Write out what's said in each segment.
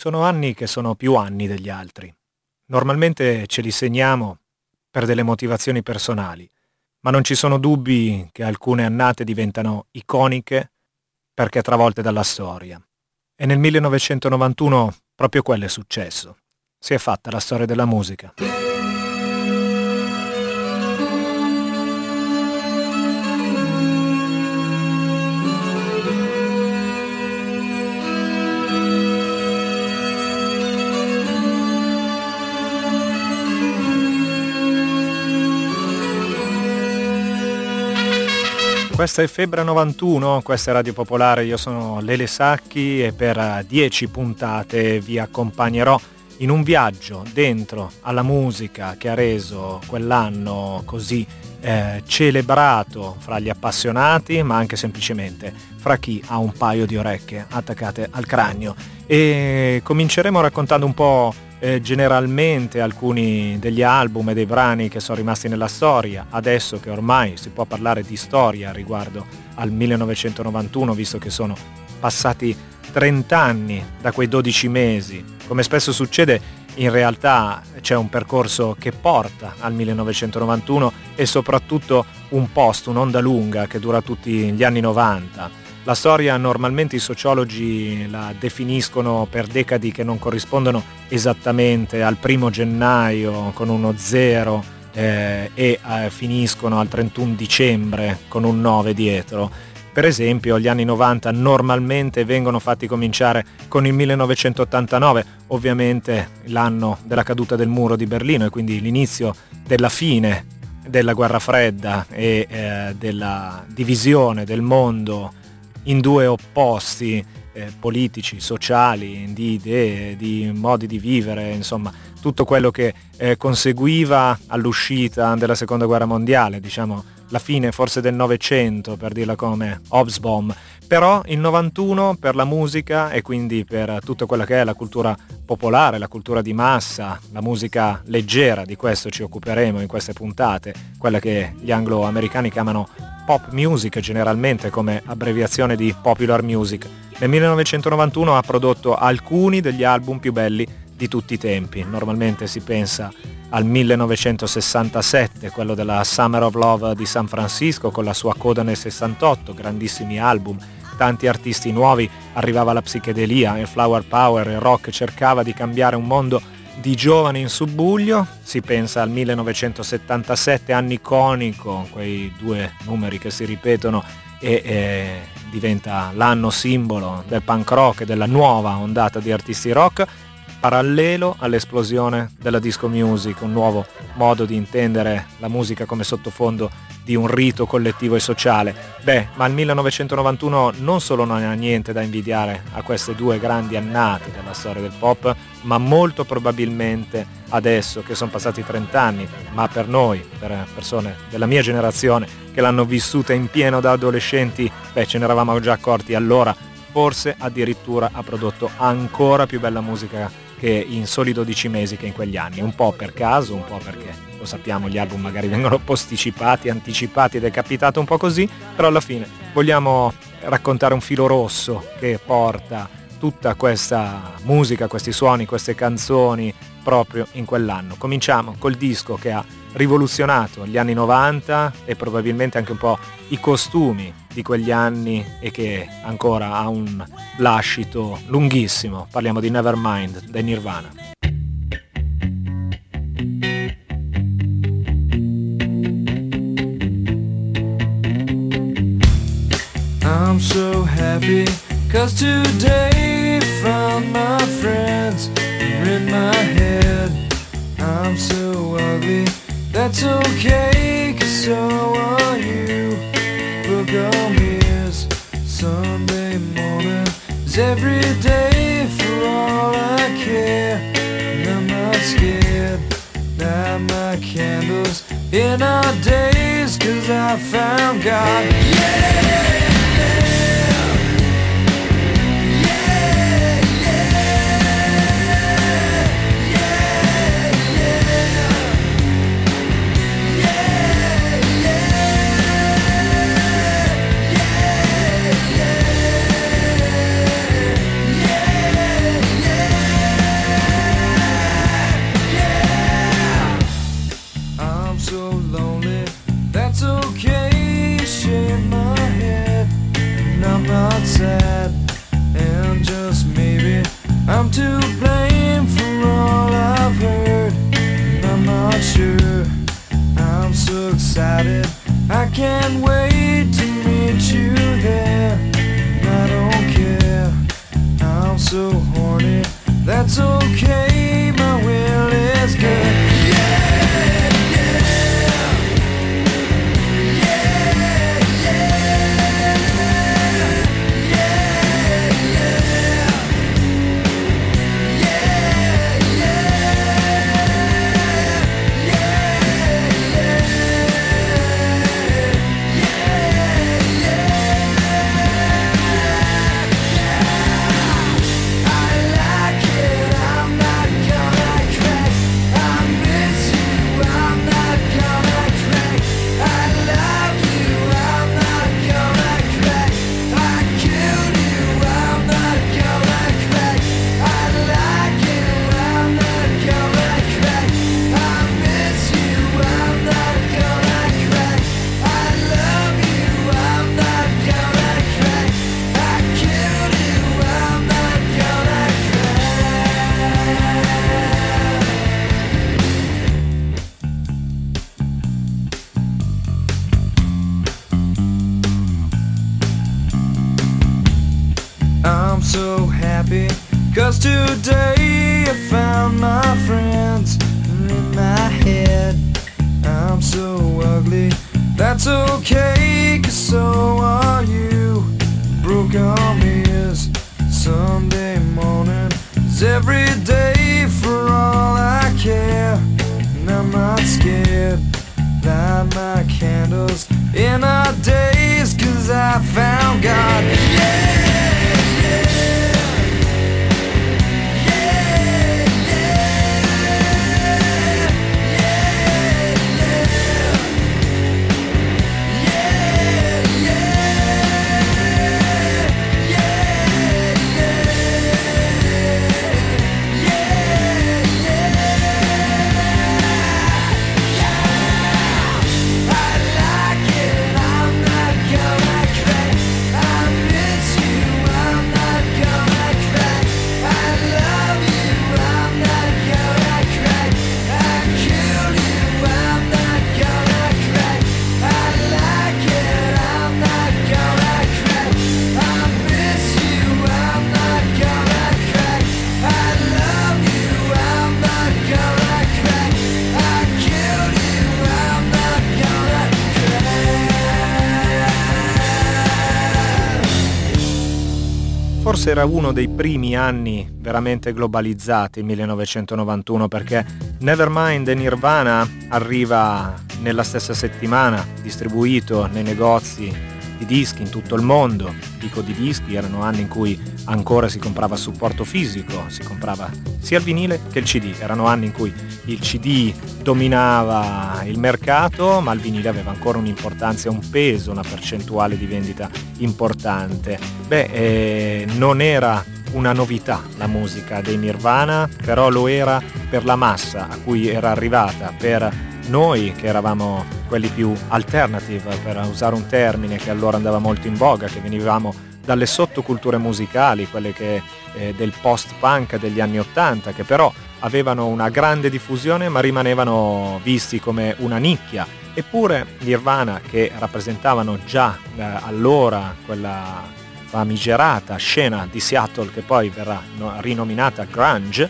Sono anni che sono più anni degli altri. Normalmente ce li segniamo per delle motivazioni personali, ma non ci sono dubbi che alcune annate diventano iconiche perché travolte dalla storia. E nel 1991 proprio quello è successo. Si è fatta la storia della musica. Questa è Febbre 91, questa è Radio Popolare, io sono Lele Sacchi e per 10 puntate vi accompagnerò in un viaggio dentro alla musica che ha reso quell'anno così celebrato fra gli appassionati, ma anche semplicemente fra chi ha un paio di orecchie attaccate al cranio. E cominceremo raccontando un po' generalmente alcuni degli album e dei brani che sono rimasti nella storia, adesso che ormai si può parlare di storia riguardo al 1991, visto che sono passati 30 anni da quei 12 mesi. Come spesso succede, in realtà c'è un percorso che porta al 1991 e soprattutto un post, un'onda lunga che dura tutti gli anni 90. La storia normalmente i sociologi la definiscono per decadi che non corrispondono esattamente al 1 gennaio con uno 0 e finiscono al 31 dicembre con un 9 dietro. Per esempio gli anni 90 normalmente vengono fatti cominciare con il 1989, ovviamente l'anno della caduta del muro di Berlino e quindi l'inizio della fine della guerra fredda e della divisione del mondo in due opposti politici, sociali, di idee, di modi di vivere, insomma tutto quello che conseguiva all'uscita della seconda guerra mondiale, diciamo la fine forse del Novecento, per dirla come Hobsbawm. Però il 91 per la musica e quindi per tutto quello che è la cultura popolare, la cultura di massa, la musica leggera, di questo ci occuperemo in queste puntate, quella che gli anglo-americani chiamano pop music, generalmente come abbreviazione di popular music. Nel 1991 ha prodotto alcuni degli album più belli di tutti i tempi. Normalmente si pensa al 1967, quello della Summer of Love di San Francisco con la sua coda nel 68, grandissimi album, tanti artisti nuovi, arrivava la psichedelia, il flower power, il rock cercava di cambiare un mondo di giovani in subbuglio. Si pensa al 1977, anno iconico, quei due numeri che si ripetono e diventa l'anno simbolo del punk rock e della nuova ondata di artisti rock, parallelo all'esplosione della disco music, un nuovo modo di intendere la musica come sottofondo di un rito collettivo e sociale. Ma il 1991 non solo non ha niente da invidiare a queste due grandi annate della storia del pop, ma molto probabilmente adesso che sono passati 30 anni, ma per noi, per persone della mia generazione che l'hanno vissuta in pieno da adolescenti, ce ne eravamo già accorti allora, forse addirittura ha prodotto ancora più bella musica che in soli 12 mesi che in quegli anni, un po' per caso, un po' perché lo sappiamo, gli album magari vengono posticipati, anticipati ed è capitato un po' così, però alla fine vogliamo raccontare un filo rosso che porta tutta questa musica, questi suoni, queste canzoni proprio in quell'anno. Cominciamo col disco che ha rivoluzionato gli anni 90 e probabilmente anche un po' i costumi di quegli anni e che ancora ha un lascito lunghissimo. Parliamo di Nevermind dei Nirvana. I'm so happy 'cause today found my friends are in my head. I'm so ugly, that's okay 'cause so are you. Book on mirrors, Sunday morning is every day for all I care. And I'm not scared, light my candles in our days 'cause I found God. Yeah! I'm to blame for all I've heard, and I'm not sure. I'm so excited, I can't wait to meet you there. And I don't care, I'm so horny, that's okay, my will is good. Yeah, yeah, yeah, yeah, I'm so happy, 'cause today I found my friends. And in my head, I'm so ugly, that's okay, 'cause so are you. Broke arm is Sunday morning, is every day for all I care. And I'm not scared, light my candles in our days, 'cause I found God. Yeah! Forse era uno dei primi anni veramente globalizzati, il 1991, perché Nevermind e Nirvana arriva nella stessa settimana, distribuito nei negozi di dischi in tutto il mondo. Dico di dischi, erano anni in cui ancora si comprava supporto fisico, si comprava sia il vinile che il CD, erano anni in cui il CD dominava il mercato, ma il vinile aveva ancora un'importanza, un peso, una percentuale di vendita importante. Non era una novità la musica dei Nirvana, però lo era per la massa a cui era arrivata, per noi che eravamo quelli più alternative, per usare un termine che allora andava molto in voga, che venivamo dalle sottoculture musicali, quelle che del post-punk degli anni '80, che però avevano una grande diffusione ma rimanevano visti come una nicchia. Eppure Nirvana, che rappresentavano già allora quella famigerata scena di Seattle che poi verrà rinominata grunge,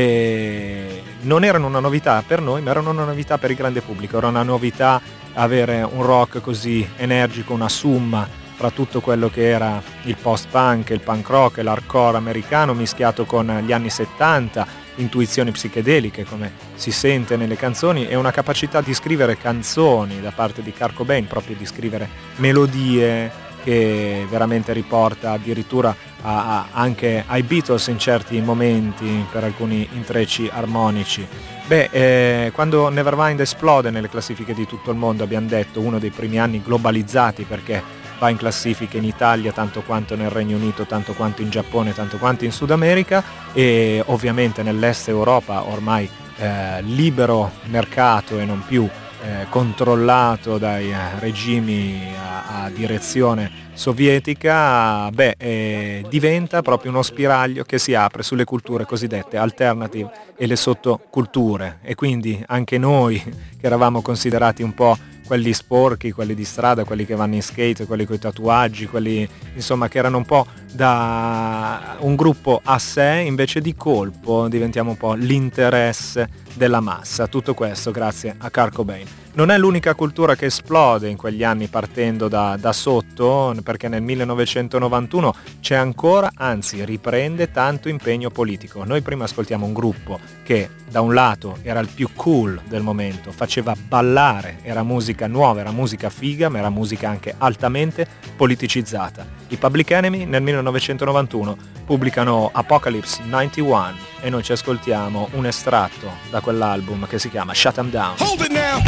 non erano una novità per noi, ma erano una novità per il grande pubblico. Era una novità avere un rock così energico, una summa fra tutto quello che era il post-punk, il punk rock e l'hardcore americano mischiato con gli anni 70, intuizioni psichedeliche come si sente nelle canzoni, e una capacità di scrivere canzoni da parte di Kurt Cobain, proprio di scrivere melodie che veramente riporta addirittura anche ai Beatles in certi momenti per alcuni intrecci armonici. Quando Nevermind esplode nelle classifiche di tutto il mondo, abbiamo detto uno dei primi anni globalizzati, perché va in classifiche in Italia tanto quanto nel Regno Unito, tanto quanto in Giappone, tanto quanto in Sud America, e ovviamente nell'est Europa ormai libero mercato e non più controllato dai regimi a direzione sovietica, diventa proprio uno spiraglio che si apre sulle culture cosiddette alternative e le sottoculture, e quindi anche noi che eravamo considerati un po' quelli sporchi, quelli di strada, quelli che vanno in skate, quelli con i tatuaggi, quelli insomma che erano un po' da un gruppo a sé, invece di colpo diventiamo un po' l'interesse della massa. Tutto questo grazie a Kurt Cobain. Non è l'unica cultura che esplode in quegli anni partendo da sotto, perché nel 1991 c'è ancora, anzi riprende tanto impegno politico. Noi prima ascoltiamo un gruppo che da un lato era il più cool del momento, faceva ballare, era musica nuova, era musica figa, ma era musica anche altamente politicizzata. I Public Enemy nel 1991 pubblicano Apocalypse 91 e noi ci ascoltiamo un estratto da quell'album che si chiama Shut 'Em Down. Hold it now.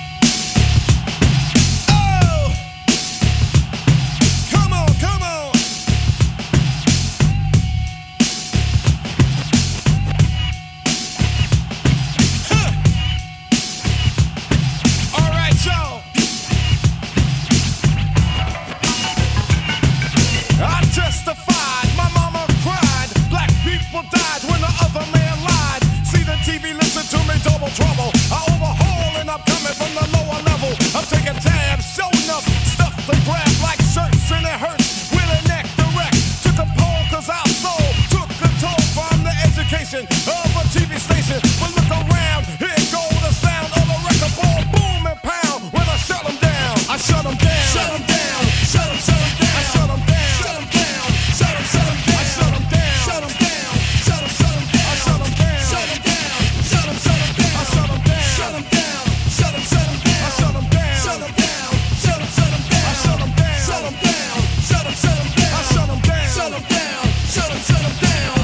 Trouble. I overhaul and I'm coming from the lower level. I'm taking tabs, show enough stuff to grab like shirts and it hurts with a neck direct to the pole cause our soul took control from the education of a TV station. But look around, here go the sound of a record ball, boom and pound. When I shut them down, I shut them down. Shut them down, shut them down. I shut them down, shut them down. Shut them down, I shut them down. Shut them down, shut them down. I shut them down, shut them down. Shut them down. Shut them down, shut them down, shut them down, I shut them down, shut them down, shut them down, I shut them down, shut them down, shut them down, I shut them down, shut them down, shut them down.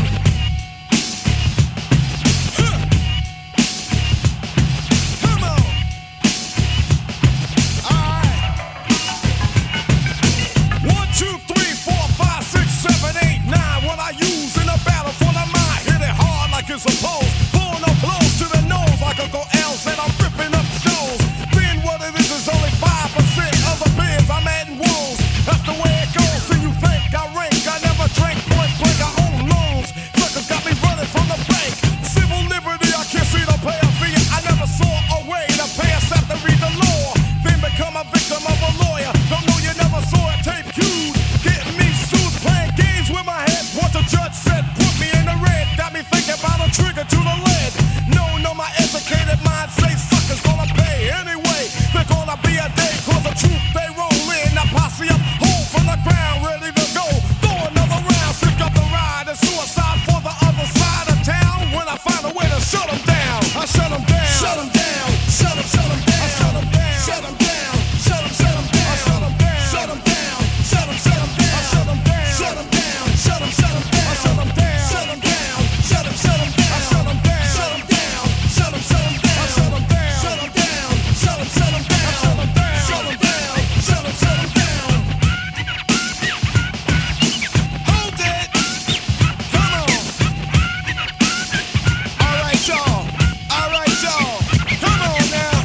Come on. All right. 1, 2, 3, 4, 5, 6, 7, 8, 9. What I use in a battle for the mind. Hit it hard like it's supposed. Pulling up blows to the nose like Uncle L said. I'm ripping up shows. Then what it is only 5% of the bids I'm adding woes. That's the way it goes. So you think I rank? I never drank point blank. I own loans. Suckers got me running from the bank. Civil liberty, I can't see the pay a fee. I never saw a way to pay us after read the law. Then become a victim of a lawyer. Don't know you never saw a tape cued. Getting me sued, playing games with my head. What the judge said, put me in the red. Got me thinking about a trigger to the lead. No, my educated mind say suckers gonna pay anyway. They're gonna be a day, cause the truth they roll in. I posse up, hold from the ground, ready to go. Throw another round, sick up the ride, and suicide for the other side of town. When I find a way to shut them down, I shut them down, shut them down, shut them down, I shut them down, shut them down, shut them down, I shut them down, shut them down, shut them down, I shut them down, shut them down, shut them down, I shut them down, shut them down, shut them down, I shut them down, shut them down. Shut them down, shut them down, shut them down, shut them down, shut them down, shut them down, shut them down. Hold it, come on. All right, y'all, come on now.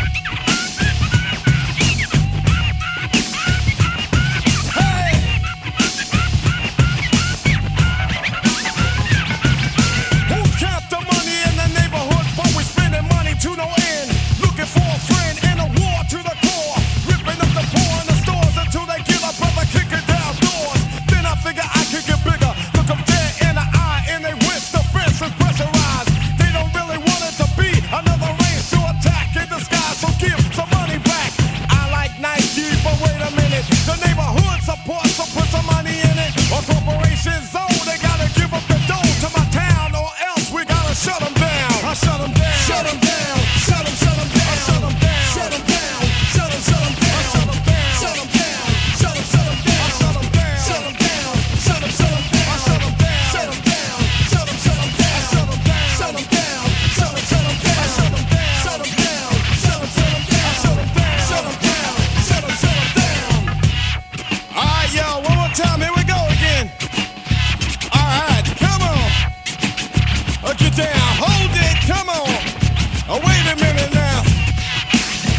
Hey. Who count the money in the neighborhood? But we spending money to no end. Looking for a friend in a war to the core. Ripping up the poor in the stores until they get a brother kicking down doors. Then I figure I could get bigger. Look them dead in the eye and they wish the fence is pressurized. They don't really want it to be another range to attack in disguise. So give some money back. I like Nike, but wait a minute. The neighborhood supports, so put some money in it. Or corporations own, they gotta give up the dough to my town, or else we gotta shut them down. I shut them down. Shut them down. Shut them down. I shut them down. Shut them down. Shut them down. I shut them down. Shut them down. Shut them down. I shut them down. Shut them down. Shut them down. I shut them down. Shut them down. Shut them down. I shut them down. Shut them down. Shut them down. I shut them down. Shut them down. Shut them down. I shut them down. Shut them down. Shut them down. All right, yo, one more time. Here we go again. All right, come on. Get down. Hold it. Come on. Oh, wait a minute now.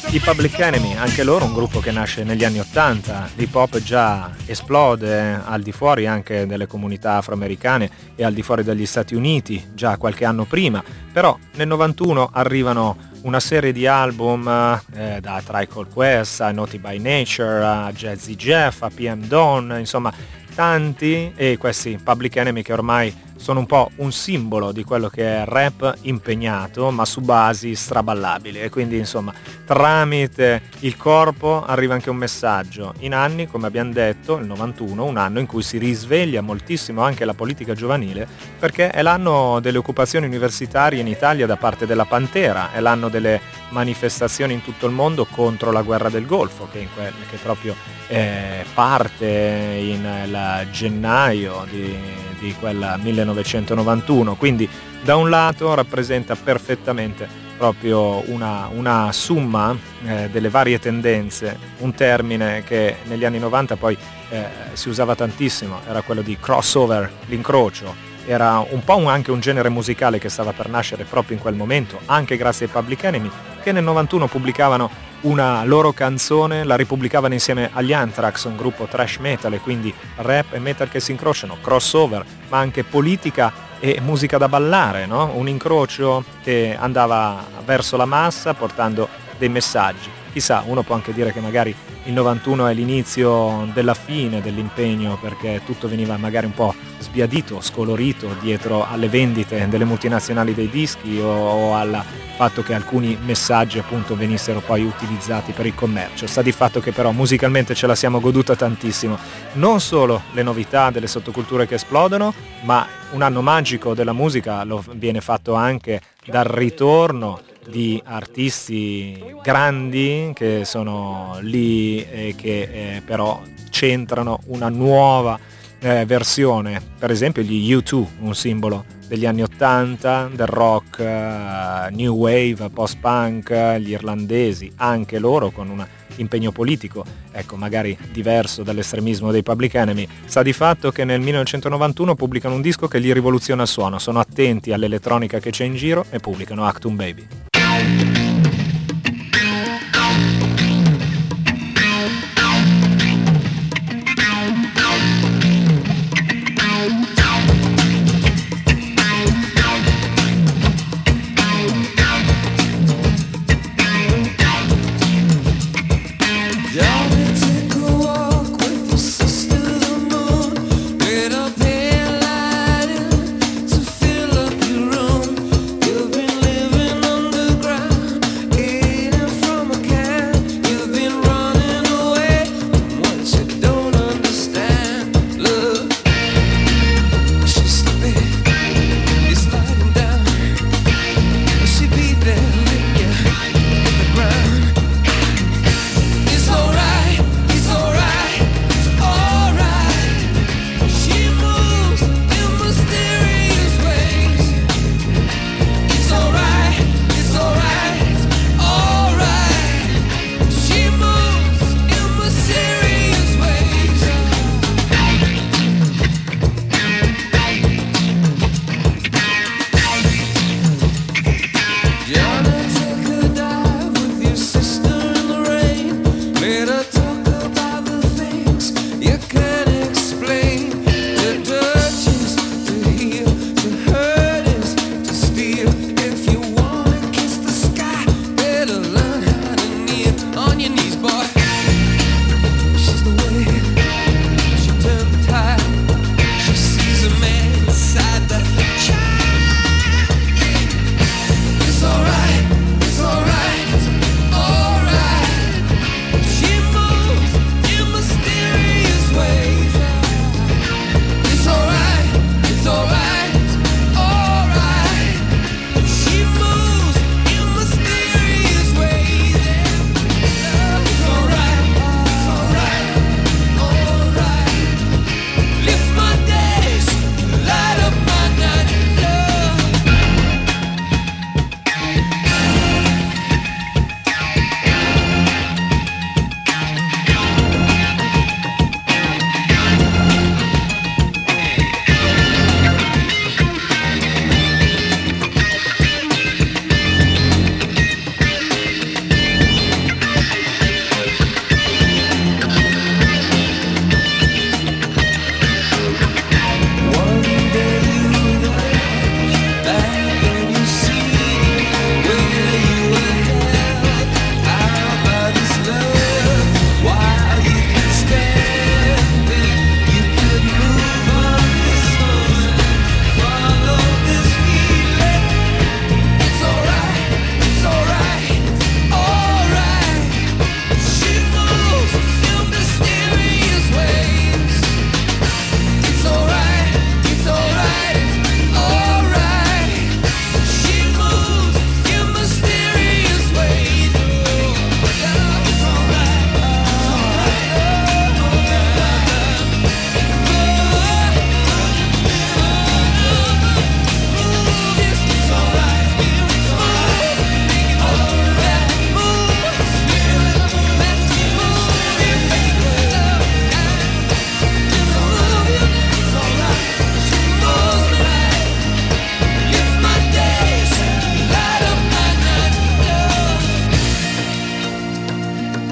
I Public Enemy, anche loro un gruppo che nasce negli anni 80, l'hip hop già esplode al di fuori anche delle comunità afroamericane e al di fuori degli Stati Uniti già qualche anno prima, però nel 91 arrivano una serie di album da Tribe Called Quest a Naughty by Nature a Jazzy Jeff a PM Dawn, insomma tanti, e questi Public Enemy che ormai sono un po' un simbolo di quello che è rap impegnato ma su basi straballabili, e quindi insomma tramite il corpo arriva anche un messaggio in anni, come abbiamo detto, il 91, un anno in cui si risveglia moltissimo anche la politica giovanile, perché è l'anno delle occupazioni universitarie in Italia da parte della Pantera, è l'anno delle manifestazioni in tutto il mondo contro la guerra del Golfo che proprio parte in gennaio di quel 1991, quindi da un lato rappresenta perfettamente proprio una summa delle varie tendenze, un termine che negli anni 90 poi si usava tantissimo, era quello di crossover, l'incrocio, era un po' anche un genere musicale che stava per nascere proprio in quel momento, anche grazie ai Public Enemy, che nel 91 pubblicavano una loro canzone, la ripubblicavano insieme agli Anthrax, un gruppo thrash metal, e quindi rap e metal che si incrociano, crossover, ma anche politica e musica da ballare, no? Un incrocio che andava verso la massa portando dei messaggi. Chissà, uno può anche dire che magari il 91 è l'inizio della fine dell'impegno, perché tutto veniva magari un po' sbiadito, scolorito dietro alle vendite delle multinazionali dei dischi o al fatto che alcuni messaggi appunto venissero poi utilizzati per il commercio. Sta di fatto che però musicalmente ce la siamo goduta tantissimo, non solo le novità delle sottoculture che esplodono, ma un anno magico della musica lo viene fatto anche dal ritorno di artisti grandi che sono lì e che però centrano una nuova versione, per esempio gli U2, un simbolo degli anni 80, del rock, new wave, post-punk, gli irlandesi, anche loro con un impegno politico, ecco, magari diverso dall'estremismo dei Public Enemy. Sta di fatto che nel 1991 pubblicano un disco che gli rivoluziona il suono, sono attenti all'elettronica che c'è in giro e pubblicano Actum Baby. You've been living underground.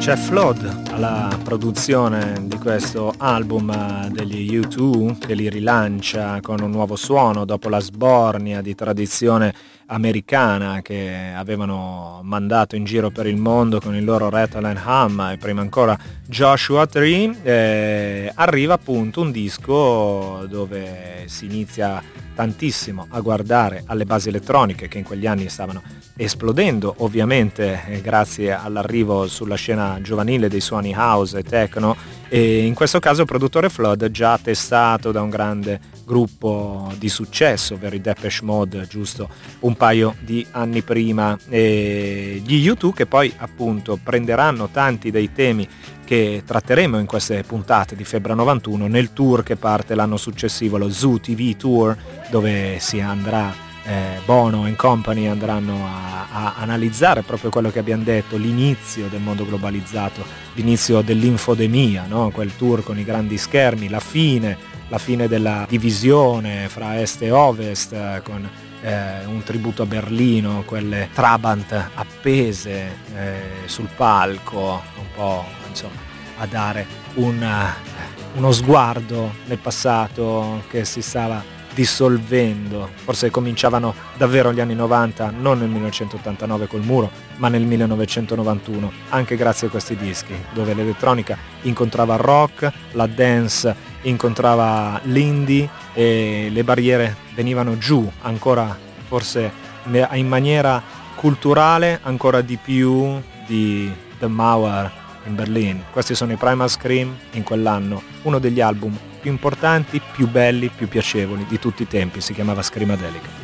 C'è Flood alla produzione di questo album degli U2 che li rilancia con un nuovo suono dopo la sbornia di tradizione americana che avevano mandato in giro per il mondo con il loro Rattle and Hum e prima ancora Joshua Tree. Arriva appunto un disco dove si inizia tantissimo a guardare alle basi elettroniche che in quegli anni stavano esplodendo, ovviamente grazie all'arrivo sulla scena giovanile dei suoni house e techno, e in questo caso il produttore Flood, già testato da un grande gruppo di successo, ovvero i Depeche Mode, giusto un paio di anni prima, e gli U2 che poi appunto prenderanno tanti dei temi che tratteremo in queste puntate di Febbre 91 nel tour che parte l'anno successivo, lo Zoo TV Tour, dove si andrà Bono and Company andranno a analizzare proprio quello che abbiamo detto, l'inizio del mondo globalizzato, l'inizio dell'infodemia, no? Quel tour con i grandi schermi, la fine della divisione fra est e ovest, con un tributo a Berlino, quelle Trabant appese sul palco, un po' insomma a dare uno sguardo nel passato che si stava dissolvendo. Forse cominciavano davvero gli anni 90, non nel 1989 col muro, ma nel 1991, anche grazie a questi dischi, dove l'elettronica incontrava il rock, la dance incontrava l'indie e le barriere venivano giù, ancora forse in maniera culturale, ancora di più di The Mauer in Berlino. Questi sono i Primal Scream, in quell'anno uno degli album più importanti, più belli, più piacevoli di tutti i tempi, si chiamava Screamadelica.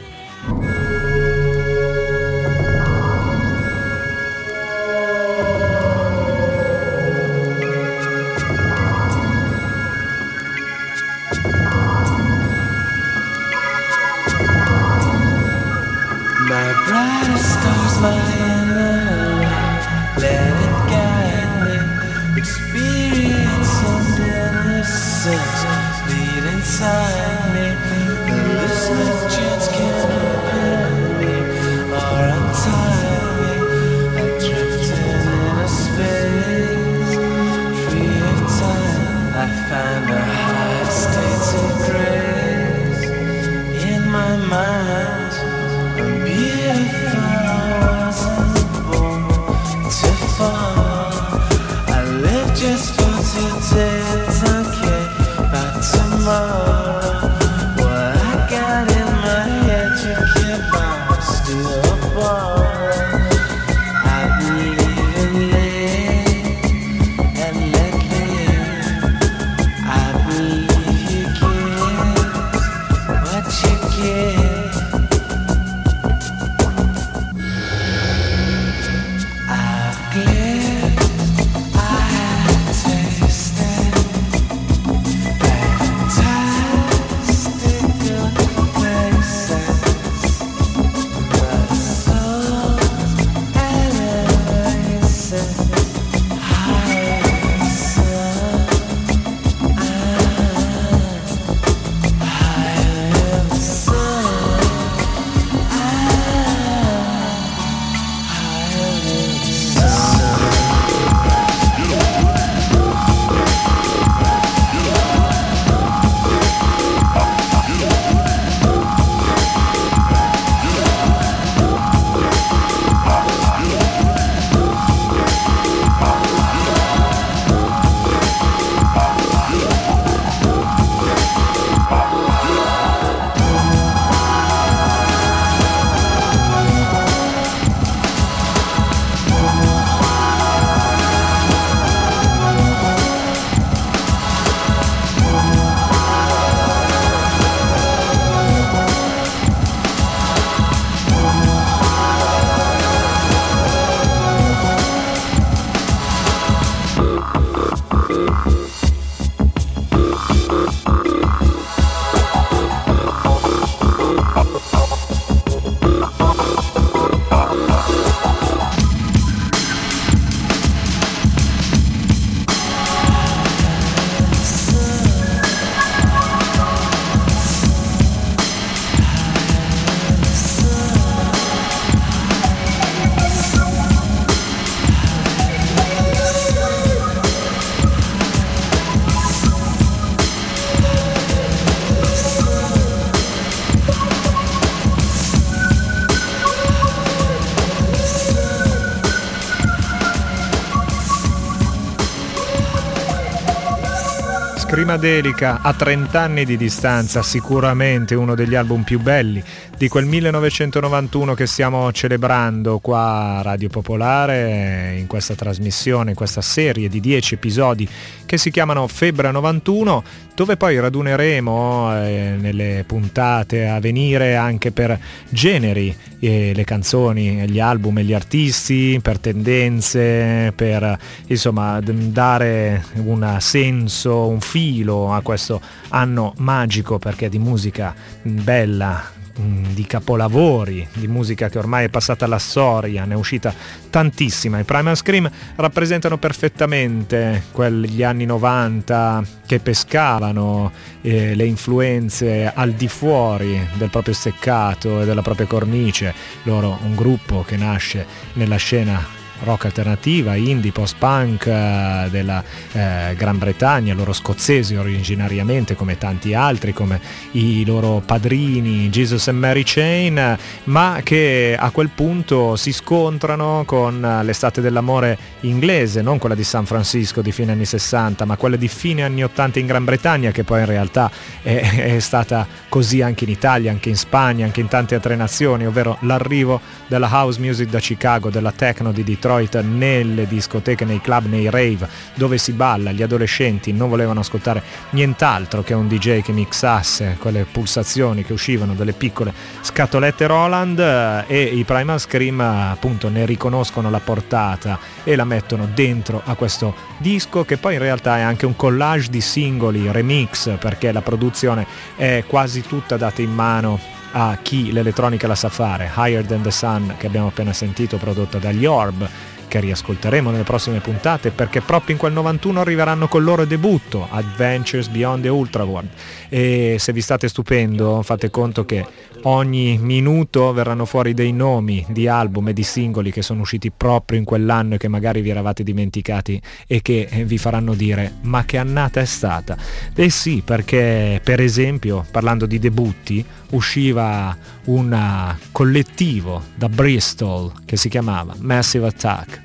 My brightest stars lie in the light, let it guide me, experience and innocence lead inside me, the listener's chance can open me or untie me, I drifted in a space, free of time, I find a high state of grace in my mind. Beautiful, I wasn't born to fall. I live just for today, don't care about tomorrow. What I got in my head, you can't buy, still a ball. I believe in live and let live. I believe you give what you give. Oh Scrimadelica a 30 anni di distanza, sicuramente uno degli album più belli di quel 1991 che stiamo celebrando qua a Radio Popolare, in questa trasmissione, in questa serie di 10 episodi che si chiamano Febbre 91, dove poi raduneremo nelle puntate a venire anche per generi le canzoni, gli album e gli artisti, per tendenze, per insomma dare un senso, un filo a questo anno magico, perché di musica bella, di capolavori, di musica che ormai è passata alla storia, ne è uscita tantissima. I Primal Scream rappresentano perfettamente quegli anni 90 che pescavano le influenze al di fuori del proprio steccato e della propria cornice. Loro, un gruppo che nasce nella scena rock alternativa, indie, post-punk della Gran Bretagna, loro scozzesi originariamente, come tanti altri, come i loro padrini Jesus and Mary Chain, ma che a quel punto si scontrano con l'estate dell'amore inglese, non quella di San Francisco di fine anni 60, ma quella di fine anni 80 in Gran Bretagna, che poi in realtà è stata così anche in Italia, anche in Spagna, anche in tante altre nazioni, ovvero l'arrivo della house music da Chicago, della techno di Detroit nelle discoteche, nei club, nei rave dove si balla. Gli adolescenti non volevano ascoltare nient'altro che un DJ che mixasse quelle pulsazioni che uscivano dalle piccole scatolette Roland, e i Primal Scream appunto ne riconoscono la portata e la mettono dentro a questo disco, che poi in realtà è anche un collage di singoli remix, perché la produzione è quasi tutta data in mano a chi l'elettronica la sa fare. Higher Than The Sun, che abbiamo appena sentito, prodotta dagli Orb, che riascolteremo nelle prossime puntate, perché proprio in quel 91 arriveranno col loro debutto, Adventures Beyond the Ultraworld. E se vi state stupendo, fate conto che ogni minuto verranno fuori dei nomi di album e di singoli che sono usciti proprio in quell'anno e che magari vi eravate dimenticati e che vi faranno dire: ma che annata è stata? Eh sì, perché per esempio, parlando di debutti, usciva un collettivo da Bristol che si chiamava Massive Attack.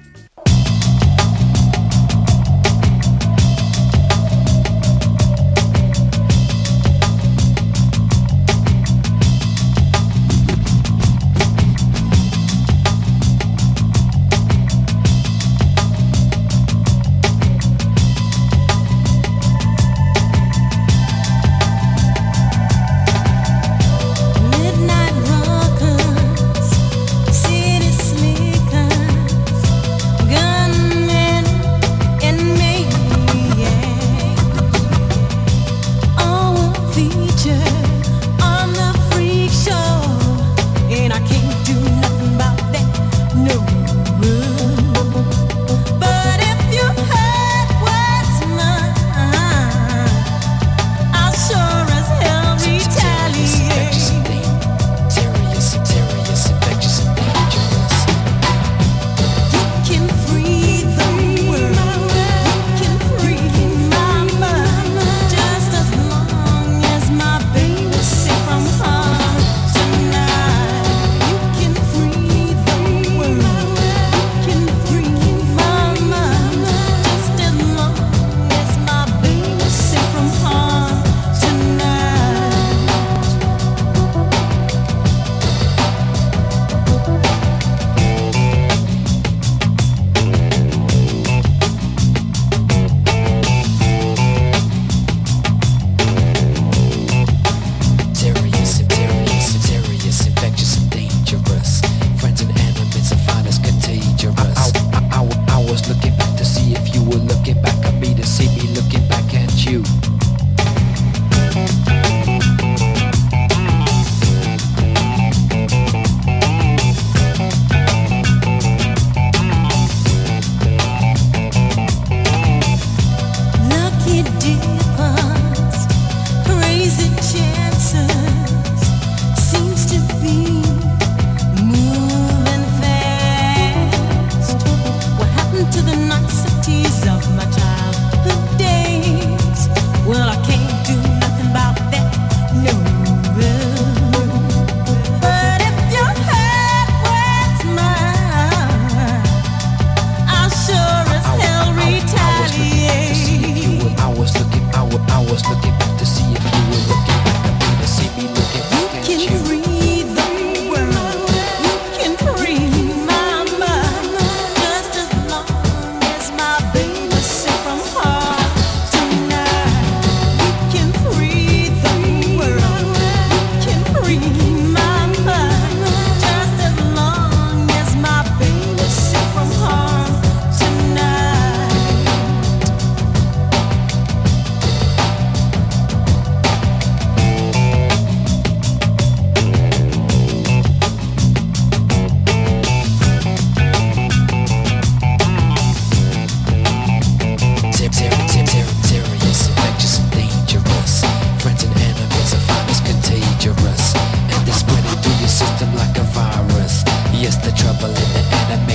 Midnight rockers, city sneakers,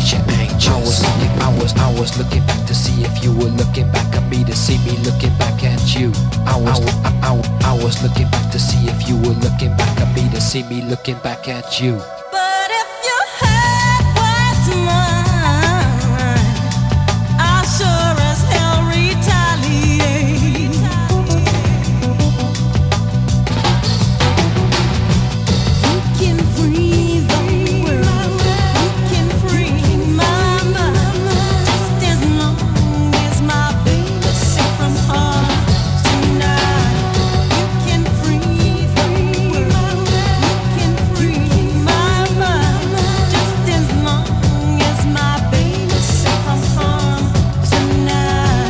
Picture angels. I was looking back to see if you were looking back at me, to see me looking back at you. I was looking back to see if you were looking back at me, to see me looking back at you. But if you had what's mine, I'll sure as hell retaliate. You can free the world, you can free my mind, just as long as my baby's safe from harm tonight. You can free the world, you can free my mind, just as long as my baby's safe from harm tonight.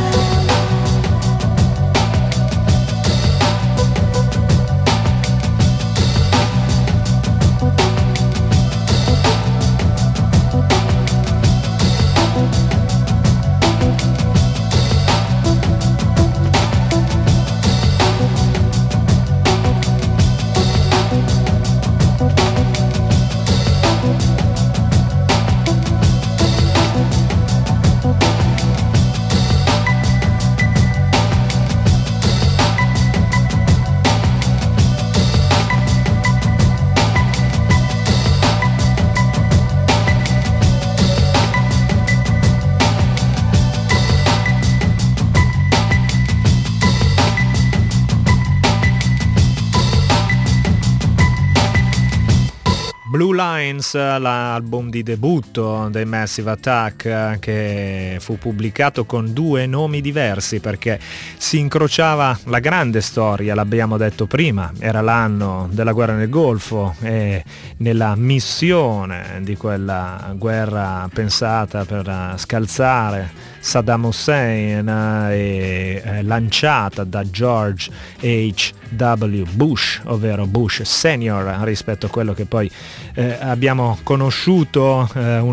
Blue Lines, l'album di debutto dei Massive Attack, che fu pubblicato con due nomi diversi perché si incrociava la grande storia, l'abbiamo detto prima, era l'anno della guerra nel Golfo e nella missione di quella guerra pensata per scalzare Saddam Hussein e lanciata da George H.W. Bush, ovvero Bush Senior, rispetto a quello che poi abbiamo conosciuto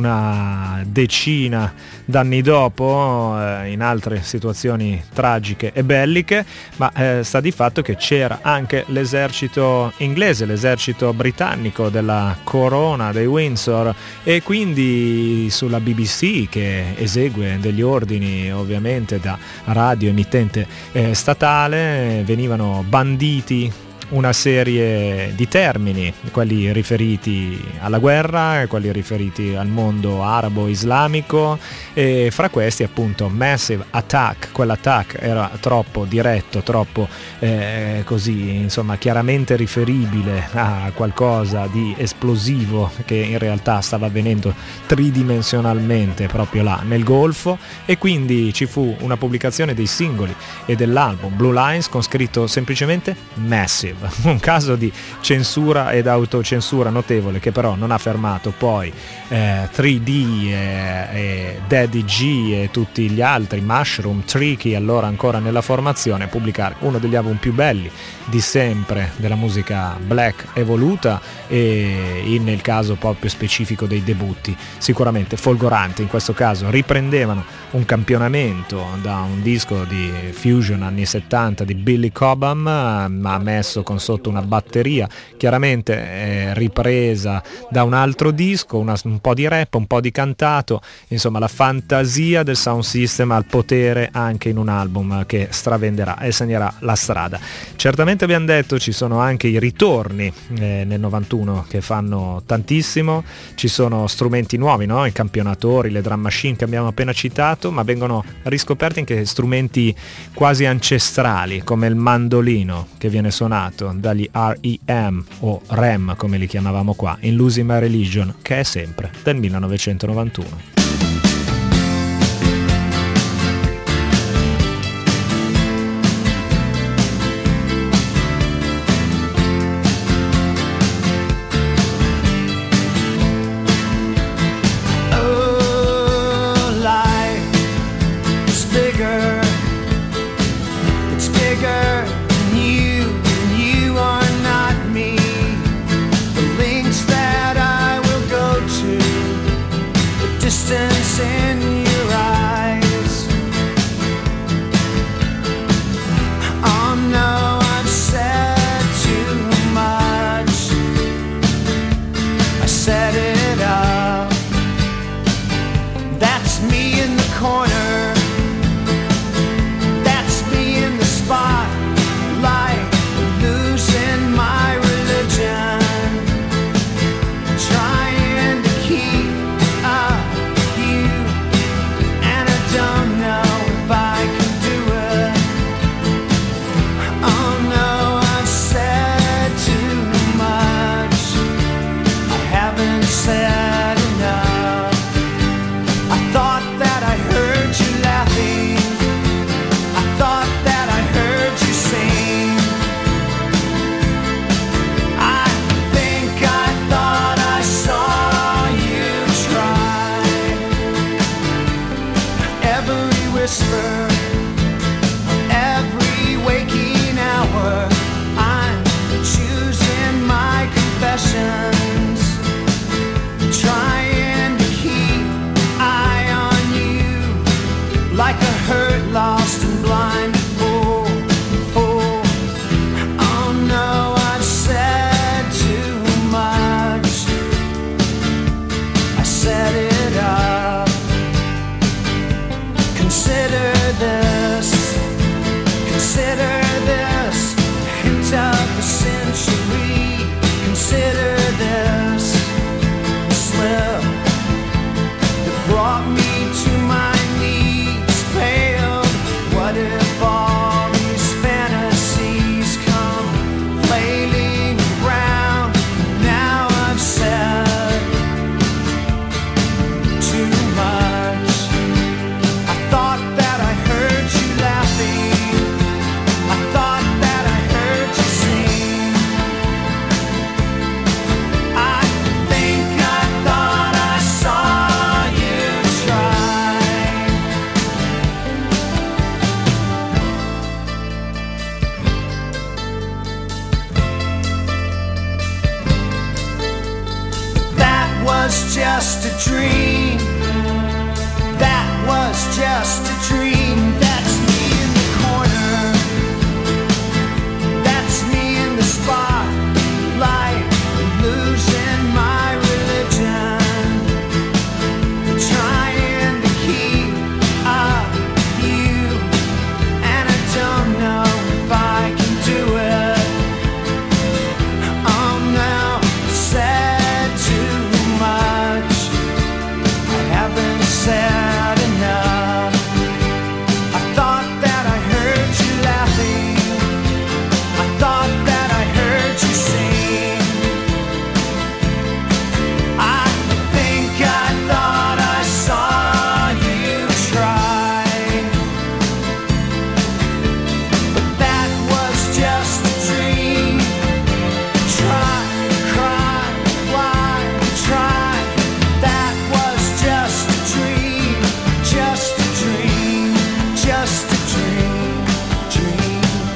una decina d'anni dopo in altre situazioni tragiche e belliche, ma sta di fatto che c'era anche l'esercito inglese, l'esercito britannico della corona dei Windsor, e quindi sulla BBC, che esegue degli ordini ovviamente da radio emittente statale, venivano banditi una serie di termini, quelli riferiti alla guerra, quelli riferiti al mondo arabo-islamico, e fra questi appunto Massive Attack. Quell'attack era troppo diretto, troppo così insomma chiaramente riferibile a qualcosa di esplosivo che in realtà stava avvenendo tridimensionalmente proprio là nel Golfo, e quindi ci fu una pubblicazione dei singoli e dell'album Blue Lines con scritto semplicemente Massive. Un caso di censura ed autocensura notevole, che però non ha fermato poi 3D e Daddy G e tutti gli altri, Mushroom, Tricky, allora ancora nella formazione, a pubblicare uno degli album più belli di sempre della musica black evoluta, e nel caso proprio specifico dei debutti sicuramente folgoranti. In questo caso riprendevano un campionamento da un disco di fusion anni 70 di Billy Cobham, ma messo con sotto una batteria chiaramente ripresa da un altro disco, un po' di rap, un po' di cantato, insomma la fantasia del sound system al potere anche in un album che stravenderà e segnerà la strada. Certamente abbiamo detto ci sono anche i ritorni nel 91 che fanno tantissimo, ci sono strumenti nuovi, no? I campionatori, le drum machine che abbiamo appena citato, ma vengono riscoperti anche strumenti quasi ancestrali come il mandolino, che viene suonato dagli R.E.M. o REM come li chiamavamo qua in Losing My Religion, che è sempre del 1991. Distance whisper of every waking hour. I'm choosing my confessions, trying to keep eye on you like a hurt, lost and blind fool. Oh no, I've said too much. I set it up. Consider this, a hint of the century. Consider this, a slip that brought me to my knees, paled. What if all these fantasies come flailing around? Now I've said too much. I thought that I heard you laughing. I thought that I heard you sing. I think I thought I saw you try. That was just a dream. That was just a dream. That's me in the corner. That's me in the spotlight, losing my religion, trying to keep up with you, and I don't know if I can do it. Oh no, I said too much. I haven't said enough. I thought that I heard you laughing. I thought that I heard you sing. I think I thought I saw you try. But that was just a dream. Try, cry, why try? That was just a dream, just a dream, just a dream, dream.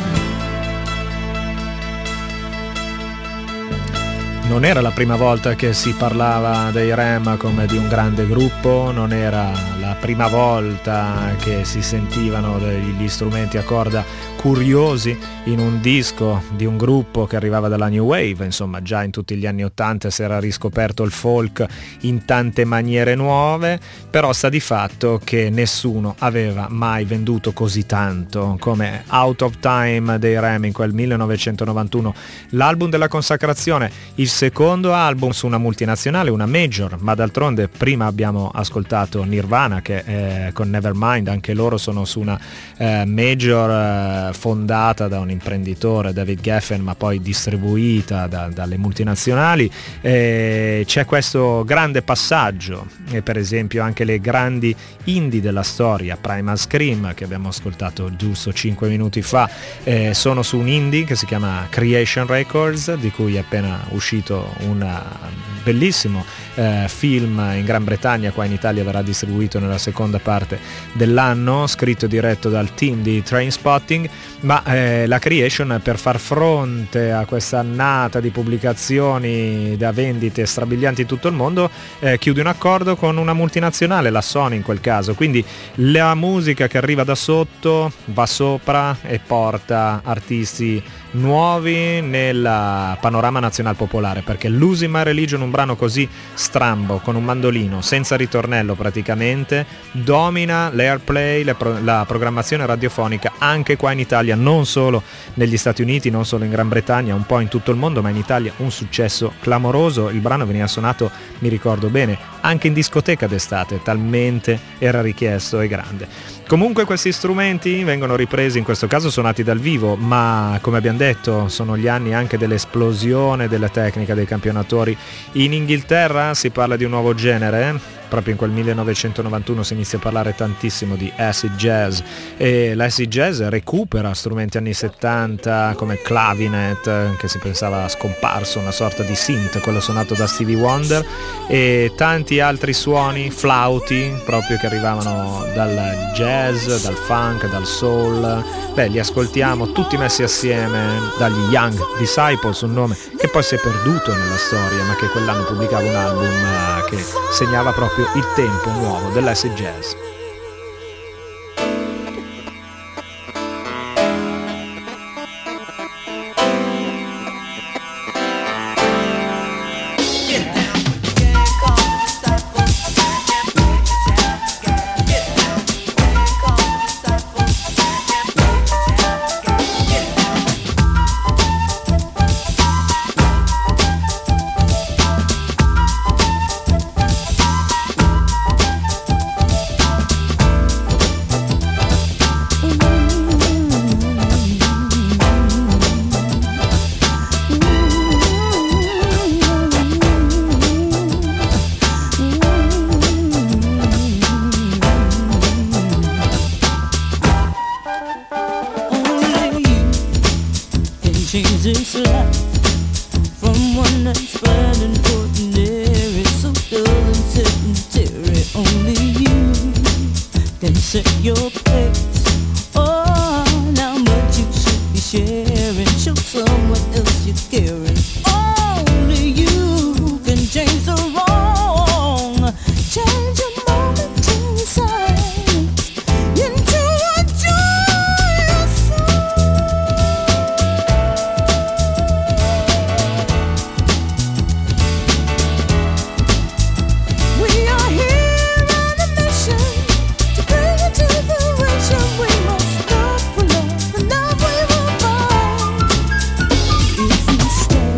Non era la prima volta che si parlava dei Rem come di un grande gruppo, non era la prima volta che si sentivano degli strumenti a corda curiosi in un disco di un gruppo che arrivava dalla New Wave. Insomma, già in tutti gli anni '80 si era riscoperto il folk in tante maniere nuove, però sta di fatto che nessuno aveva mai venduto così tanto come Out of Time dei Rem in quel 1991, l'album della consacrazione, il secondo album su una multinazionale, una major, ma d'altronde prima abbiamo ascoltato Nirvana che con Nevermind, anche loro sono su una major fondata da un imprenditore, David Geffen, ma poi distribuita dalle multinazionali. C'è questo grande passaggio, e per esempio anche le grandi indie della storia, Primal Scream che abbiamo ascoltato giusto 5 minuti fa, sono su un indie che si chiama Creation Records, di cui è appena uscito un bellissimo film in Gran Bretagna, qua in Italia verrà distribuito nella seconda parte dell'anno, scritto e diretto dal team di Trainspotting. Ma la Creation, per far fronte a questa annata di pubblicazioni da vendite strabilianti in tutto il mondo, chiude un accordo con una multinazionale, la Sony in quel caso, quindi la musica che arriva da sotto va sopra e porta artisti nuovi nel panorama nazional popolare, perché Losing My Religion, un brano così strambo con un mandolino senza ritornello praticamente, domina l'airplay, la programmazione radiofonica anche qua in Italia, non solo negli Stati Uniti, non solo in Gran Bretagna, un po' in tutto il mondo, ma in Italia un successo clamoroso. Il brano veniva suonato, mi ricordo bene, anche in discoteca d'estate, talmente era richiesto e grande. Comunque questi strumenti vengono ripresi, in questo caso suonati dal vivo, ma come abbiamo detto sono gli anni anche dell'esplosione della tecnica dei campionatori in Inghilterra. Si parla di un nuovo genere proprio in quel 1991 si inizia a parlare tantissimo di acid jazz, e l'acid jazz recupera strumenti anni 70 come clavinet, che si pensava scomparso, una sorta di synth, quello suonato da Stevie Wonder, e tanti altri suoni, flauti proprio che arrivavano dal jazz, dal funk, dal soul. Li ascoltiamo tutti messi assieme dagli Young Disciples, un nome che poi si è perduto nella storia, ma che quell'anno pubblicava un album che segnava proprio il tempo nuovo dell'acid jazz. Stay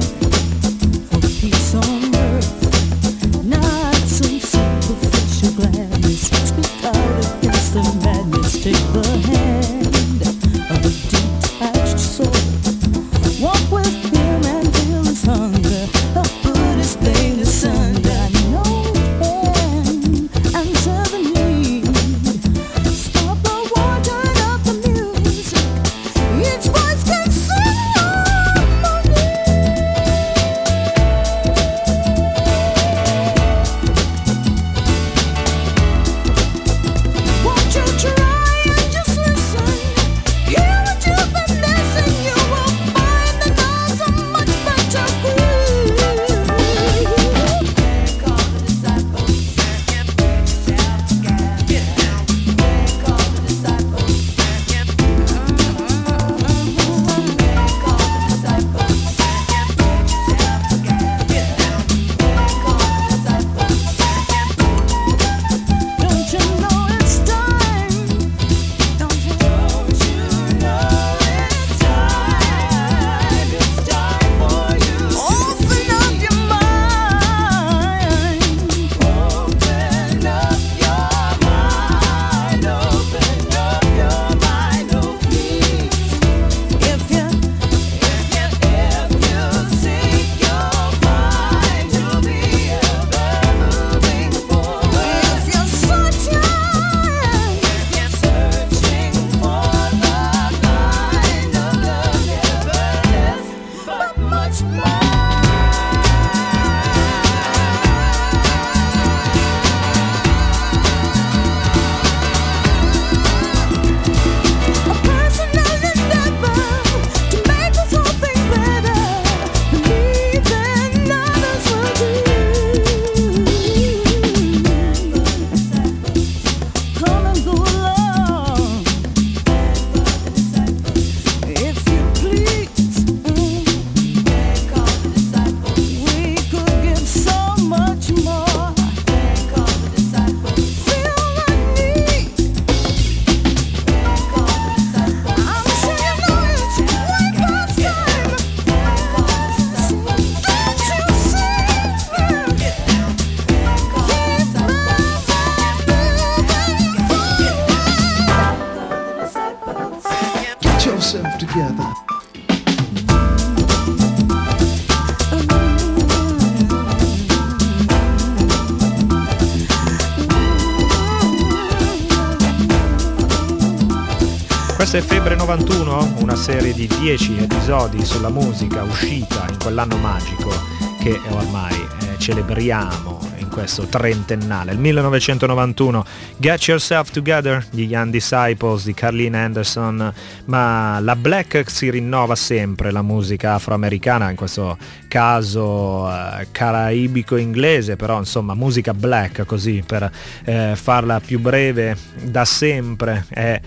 Questa è Febbre 91, una serie di 10 episodi sulla musica uscita in quell'anno magico che ormai celebriamo in questo trentennale, il 1991. Get Yourself Together di Young Disciples, di Carlene Anderson. Ma la black si rinnova sempre, la musica afroamericana, in questo caso caraibico-inglese, però insomma musica black, così per farla più breve, da sempre è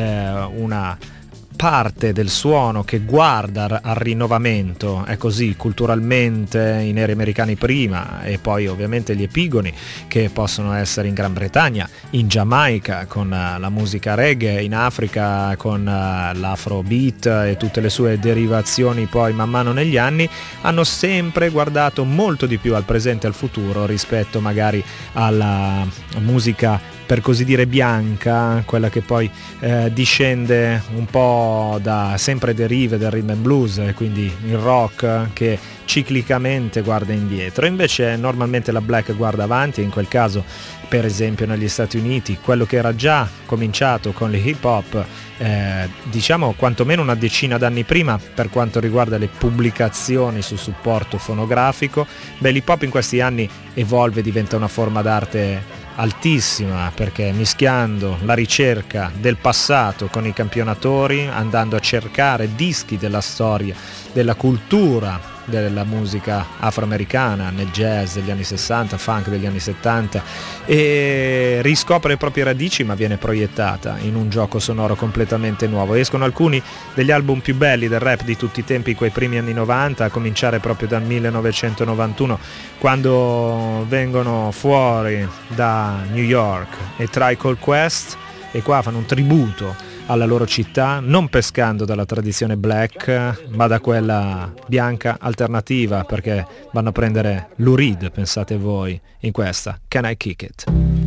una parte del suono che guarda al rinnovamento. È così culturalmente i neri americani prima, e poi ovviamente gli epigoni che possono essere in Gran Bretagna, in Giamaica con la musica reggae, in Africa con l'afrobeat e tutte le sue derivazioni poi man mano negli anni, hanno sempre guardato molto di più al presente e al futuro rispetto magari alla musica per così dire bianca, quella che poi discende un po' da sempre derive del rhythm and blues, quindi il rock che ciclicamente guarda indietro. Invece normalmente la black guarda avanti, e in quel caso per esempio negli Stati Uniti quello che era già cominciato con l'hip hop diciamo quantomeno una decina d'anni prima per quanto riguarda le pubblicazioni su supporto fonografico, l'hip hop in questi anni evolve e diventa una forma d'arte altissima, perché mischiando la ricerca del passato con i campionatori, andando a cercare dischi della storia, della cultura della musica afroamericana, nel jazz degli anni 60, funk degli anni 70, e riscopre le proprie radici, ma viene proiettata in un gioco sonoro completamente nuovo. Escono alcuni degli album più belli del rap di tutti i tempi, quei primi anni 90, a cominciare proprio dal 1991, quando vengono fuori da New York e Tribe Called Quest, e qua fanno un tributo alla loro città, non pescando dalla tradizione black ma da quella bianca alternativa, perché vanno a prendere Lou Reed, pensate voi, in questa Can I Kick It?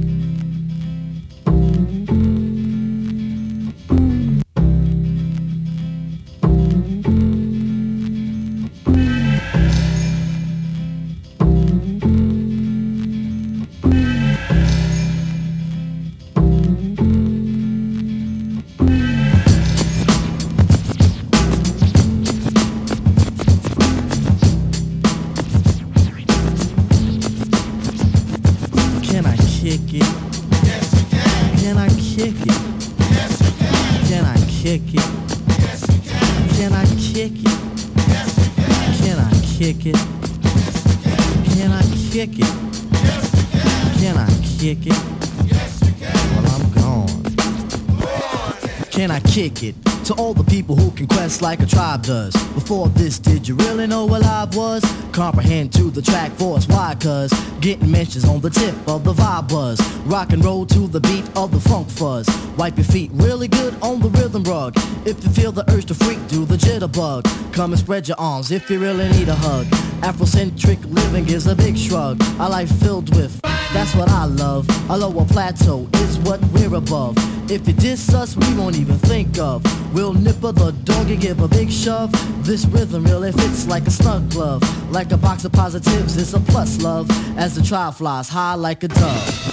Kick it to all the people who can quest like a tribe does. Before this, did you really know what live was? Comprehend to the track force, why? Cause getting mentions on the tip of the vibe buzz. Rock and roll to the beat of the funk fuzz. Wipe your feet really good on the rhythm rug. If you feel the urge to freak, do the jitterbug. Come and spread your arms if you really need a hug. Afrocentric living is a big shrug. A life filled with, that's what I love. A lower plateau is what we're above. If you diss us, we won't even think of. We'll nipper the dog and give a big shove. This rhythm really fits like a snug glove. Like a box of positives, it's a plus love. As the trial flies high like a dove.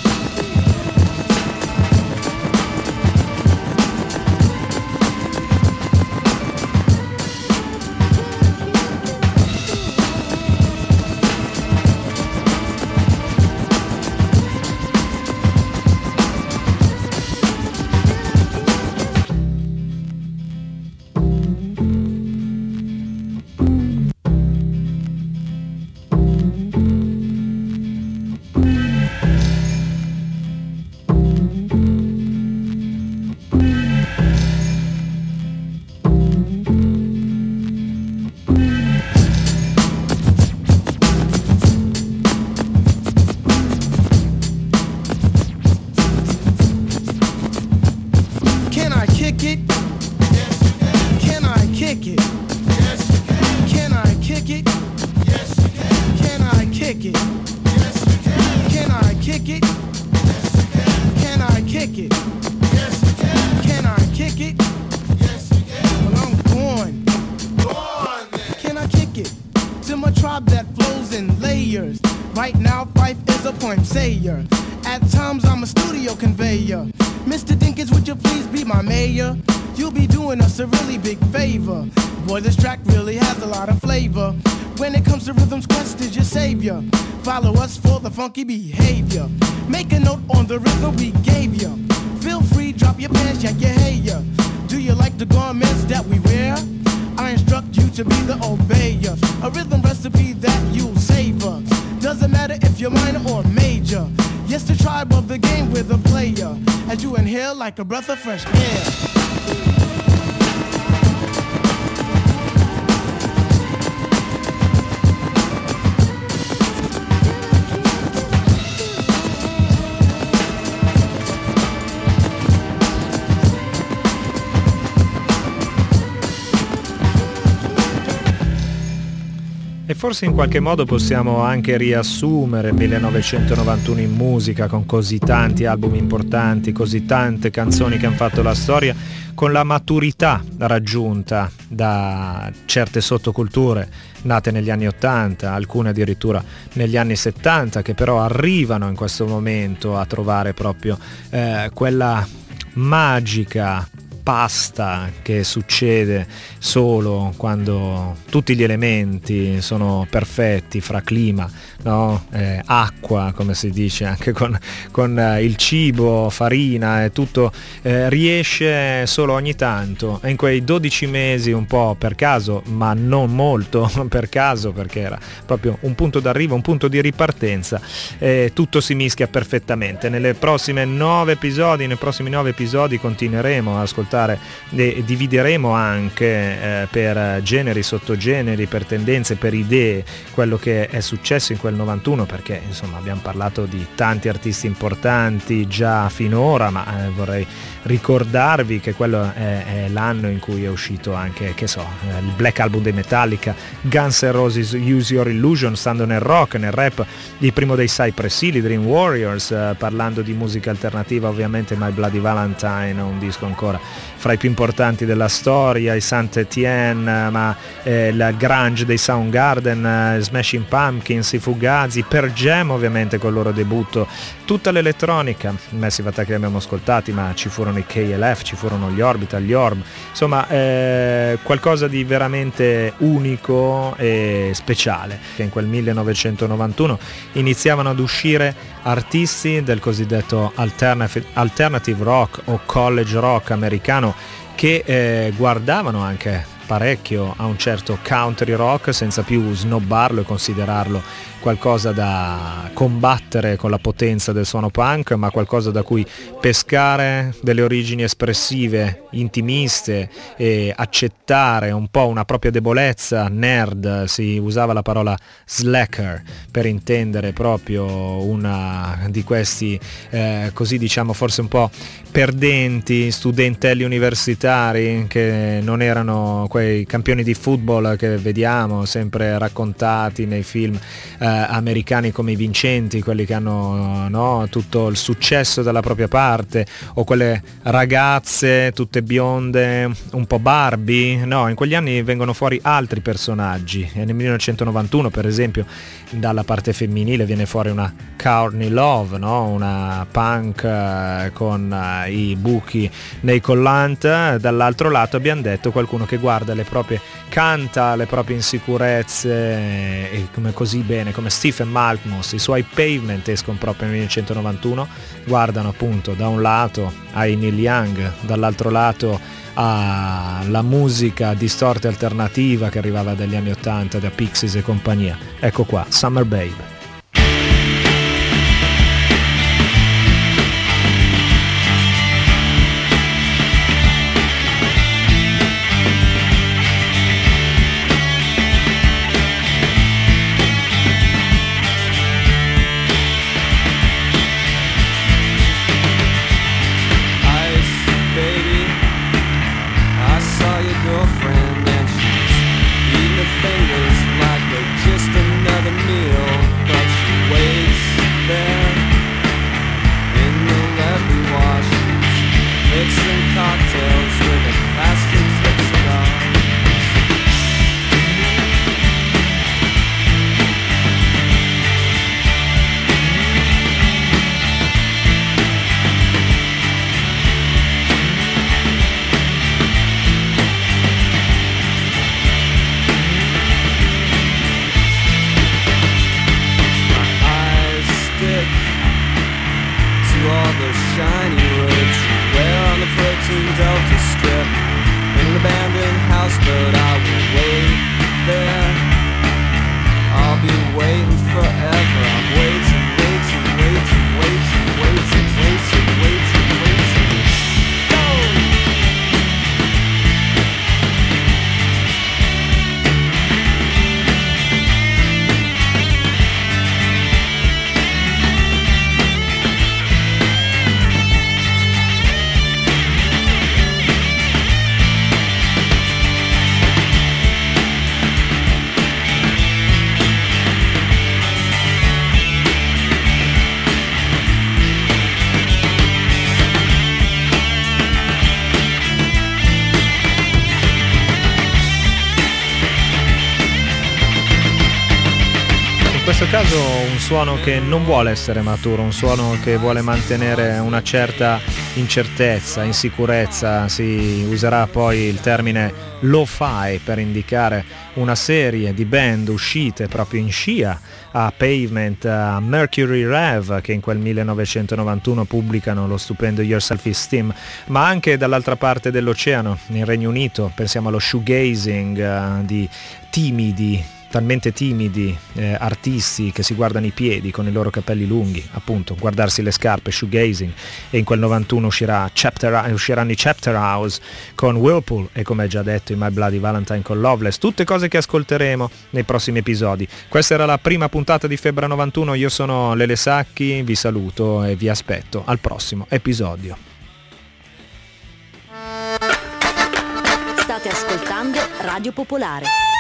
At times I'm a studio conveyor. Mr. Dinkins, would you please be my mayor? you'll be doing us a really big favor. Boy, this track really has a lot of flavor. When it comes to rhythms, Quest is your savior. Follow us for the funky behavior. Make a note on the rhythm we gave you. Feel free, drop your pants, yak your hair. Do you like the garments that we wear? I instruct you to be the obeyer. A rhythm recipe that you'll savor. Doesn't matter if you're minor or major. Yes, the tribe of the game with a player. As you inhale like a breath of fresh air. E forse in qualche modo possiamo anche riassumere 1991 in musica, con così tanti album importanti, così tante canzoni che hanno fatto la storia, con la maturità raggiunta da certe sottoculture nate negli anni 80, alcune addirittura negli anni 70, che però arrivano in questo momento a trovare proprio quella magica pasta che succede solo quando tutti gli elementi sono perfetti, fra clima, no? Acqua, come si dice, anche con il cibo, farina e tutto riesce solo ogni tanto, e in quei 12 mesi, un po' per caso, ma non molto per caso, perché era proprio un punto d'arrivo, un punto di ripartenza, tutto si mischia perfettamente. Nei prossimi 9 episodi continueremo a ascoltare e divideremo anche per generi, sottogeneri, per tendenze, per idee, quello che è successo in quel 91, perché insomma abbiamo parlato di tanti artisti importanti già finora, ma vorrei ricordarvi che quello è l'anno in cui è uscito anche, che so, il Black Album dei Metallica, Guns N' Roses Use Your Illusion, stando nel rock, nel rap, il primo dei Cypress Hill, i Dream Warriors, parlando di musica alternativa ovviamente My Bloody Valentine, un disco ancora fra i più importanti della storia, i Saint Etienne, ma il grunge dei Soundgarden, Smashing Pumpkins, i Fugazi, Pearl Jam ovviamente col loro debutto, tutta l'elettronica, Massive Attack li abbiamo ascoltati, ma ci furono i KLF, ci furono gli Orbital, gli Orb, insomma qualcosa di veramente unico e speciale, che in quel 1991 iniziavano ad uscire artisti del cosiddetto alternative rock o college rock americano, che guardavano anche parecchio a un certo country rock, senza più snobbarlo e considerarlo qualcosa da combattere con la potenza del suono punk, ma qualcosa da cui pescare delle origini espressive, intimiste, e accettare un po' una propria debolezza nerd. Si usava la parola slacker per intendere proprio una di questi così, diciamo, forse un po' perdenti studentelli universitari, che non erano quei campioni di football che vediamo sempre raccontati nei film americani come i vincenti, quelli che hanno, no, tutto il successo dalla propria parte, o quelle ragazze tutte bionde, un po' Barbie. No, in quegli anni vengono fuori altri personaggi, e nel 1991 per esempio dalla parte femminile viene fuori una Courtney Love, no? Una punk con i buchi nei collant. Dall'altro lato abbiamo detto qualcuno che guarda le proprie, canta le proprie insicurezze, e come così bene, come Stephen Malkmus. I suoi Pavement escono proprio nel 1991, guardano appunto da un lato ai Neil Young, dall'altro lato alla musica distorta alternativa che arrivava dagli anni 80 da Pixies e compagnia. Ecco qua, Summer Babe. Fingers like they're just another meal, but all the shiny roads. Where on the protein delta strip, in an abandoned houseboat, I will wait there. I'll be waiting forever. I'm waiting, waiting, waiting, waiting, waiting, waiting, waiting, waiting. Go! In questo caso un suono che non vuole essere maturo, un suono che vuole mantenere una certa incertezza, insicurezza. Si userà poi il termine lo-fi per indicare una serie di band uscite proprio in scia a Pavement, a Mercury Rev, che in quel 1991 pubblicano lo stupendo Your Self-Esteem, ma anche dall'altra parte dell'oceano, nel Regno Unito, pensiamo allo shoegazing di talmente timidi artisti che si guardano i piedi con i loro capelli lunghi, appunto, guardarsi le scarpe, shoegazing. E in quel 91 usciranno i Chapter House con Whirlpool e, come già detto, i My Bloody Valentine con Loveless, tutte cose che ascolteremo nei prossimi episodi. Questa era la prima puntata di Febbre 91, io sono Lele Sacchi, vi saluto e vi aspetto al prossimo episodio. State ascoltando Radio Popolare.